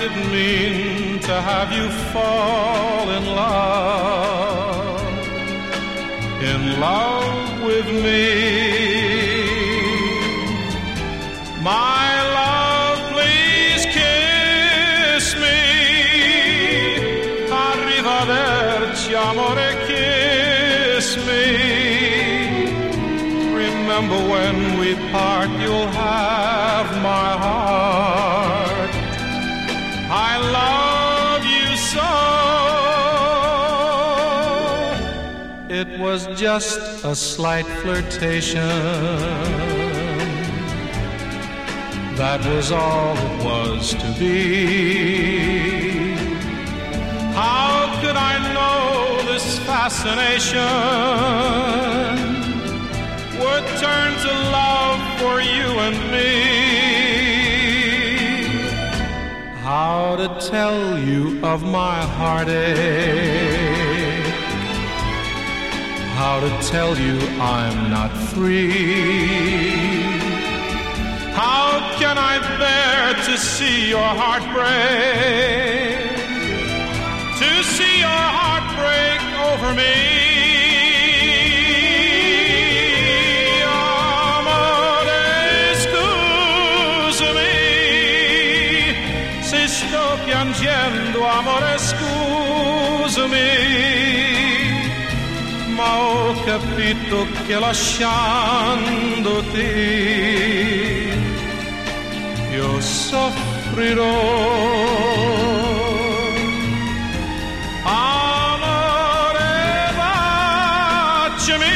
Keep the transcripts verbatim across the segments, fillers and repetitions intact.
didn't mean to have you fall in love, in love with me. My love, please kiss me. Arrivederci, amore, kiss me. Remember when we part, you'll have my heart. I love you so. It was just a slight flirtation. That was all it was to be. How could I know this fascination would turn to love for you and me? How to tell you of my heartache? How to tell you I'm not free? How can I bear to see your heart break? To see your heart break over me? Amore, scusami. Se sto piangendo, amore, scusami. Ma ho capito che lasciandoti io soffrirò. Amore, baciami.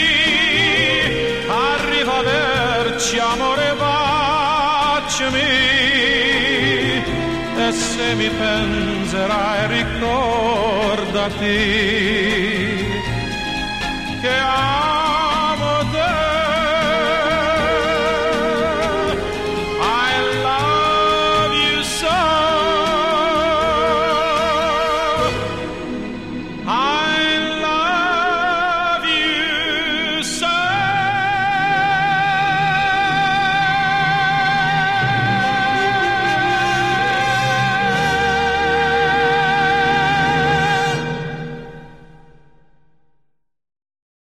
Arrivederci, amore, baciami. E se mi penserai, ricordati che